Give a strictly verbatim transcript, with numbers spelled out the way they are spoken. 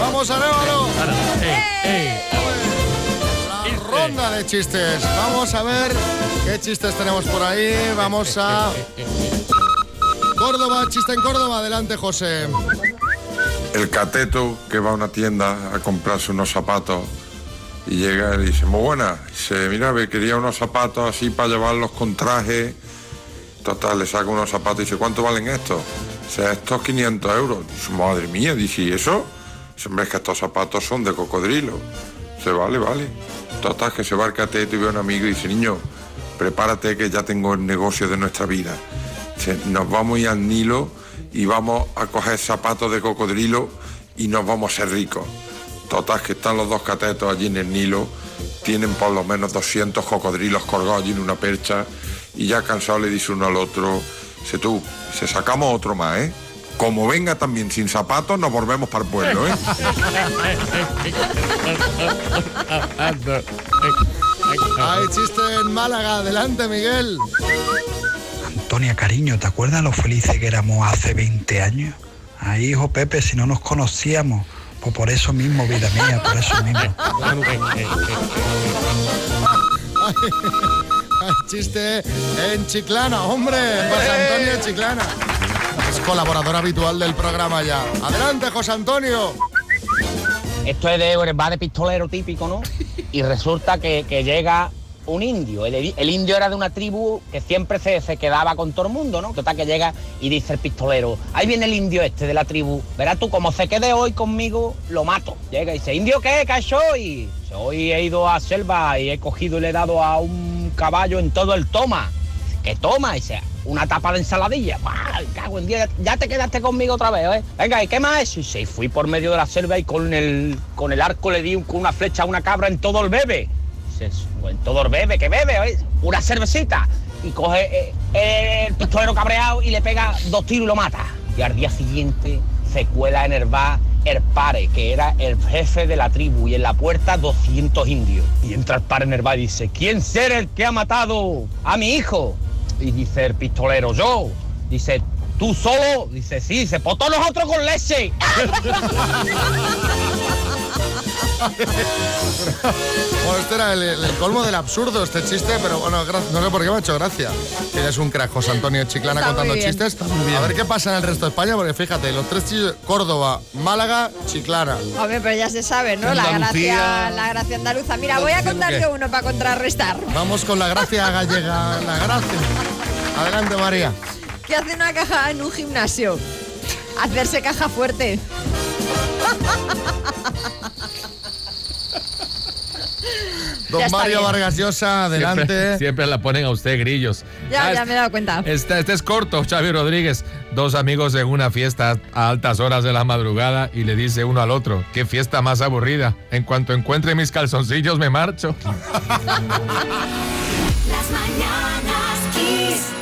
Vamos, Arévalo. ¡Eh! La ronda de chistes. Vamos a ver qué chistes tenemos por ahí. Vamos a Córdoba, chiste en Córdoba. Adelante, José. El cateto que va a una tienda a comprarse unos zapatos y llega y dice, muy buena, dice, mira, me quería unos zapatos así para llevarlos con traje. Total, le saca unos zapatos y dice, ¿cuánto valen estos? Dice, estos quinientos euros. Dice, madre mía, dice, ¿y eso? Dice, hombre, es que estos zapatos son de cocodrilo. Dice, vale, vale. Total, que se va al cateto y ve a un amigo y dice, niño, prepárate que ya tengo el negocio de nuestra vida. Dice, nos vamos a ir al Nilo y vamos a coger zapatos de cocodrilo y nos vamos a ser ricos. Total, que están los dos catetos allí en el Nilo, tienen por lo menos doscientos cocodrilos colgados allí en una percha y ya cansado le dice uno al otro, dice tú, se sacamos otro más, ¿eh? Como venga también sin zapatos, nos volvemos para el pueblo, ¿eh? Hay chiste en Málaga. Adelante, Miguel. Antonia, cariño, ¿te acuerdas lo felices que éramos hace veinte años? Ay, hijo Pepe, si no nos conocíamos. Pues por eso mismo, vida mía, por eso mismo. Hay chiste en Chiclana, hombre. José Antonio Chiclana. Es colaborador habitual del programa ya. Adelante, José Antonio. Esto es de, va de pistolero típico, ¿no? Y resulta que, que llega un indio. El, el indio era de una tribu que siempre se, se quedaba con todo el mundo, ¿no? Total, que llega y dice el pistolero, ahí viene el indio este de la tribu. Verás tú, como se quede hoy conmigo, lo mato. Llega y dice, ¿indio qué? ¿Qué has hecho hoy? Dice, hoy he ido a selva y he cogido y le he dado a un caballo en todo el toma. ¿Qué toma? Dice, una tapa de ensaladilla. ¡Bah! Cago en Dios, ya te quedaste conmigo otra vez, ¿eh? Venga, ¿y qué más es? Y sí, fui por medio de la selva y con el, con el arco le di un, con una flecha a una cabra en todo el bebé. Dice, en todo el bebé, ¿qué bebe? ¿Eh? Una cervecita. Y coge eh, el pistolero cabreado y le pega dos tiros y lo mata. Y al día siguiente se cuela en el bar el pare, que era el jefe de la tribu, y en la puerta doscientos indios. Y entra el pare en el bar y dice, ¿quién será el que ha matado a mi hijo? Y dice el pistolero, yo. Dice, ¿tú solo? Dice, sí. Dice, pues todos nosotros con leche. Bueno, este era el, el colmo del absurdo, este chiste, pero bueno, no sé por qué me ha hecho gracia. Tienes un crack, José Antonio Chiclana, Está contando muy bien. chistes. A ver qué pasa en el resto de España, porque fíjate, los tres chistes, Córdoba, Málaga, Chiclana. Hombre, pero ya se sabe, ¿no? La Andalucía. gracia, la gracia andaluza. Mira, voy a contar yo uno para contrarrestar. Vamos con la gracia gallega, la gracia. Adelante, María. ¿Qué hace una caja en un gimnasio? Hacerse caja fuerte. Don Ya está Mario bien. Vargas Llosa, adelante. Siempre, siempre la ponen a usted grillos. Ya, Ah, ya me he dado cuenta. Este, este es corto, Xavi Rodríguez. Dos amigos en una fiesta a altas horas de la madrugada y le dice uno al otro, qué fiesta más aburrida. En cuanto encuentre mis calzoncillos me marcho. Las mañanas Kiss.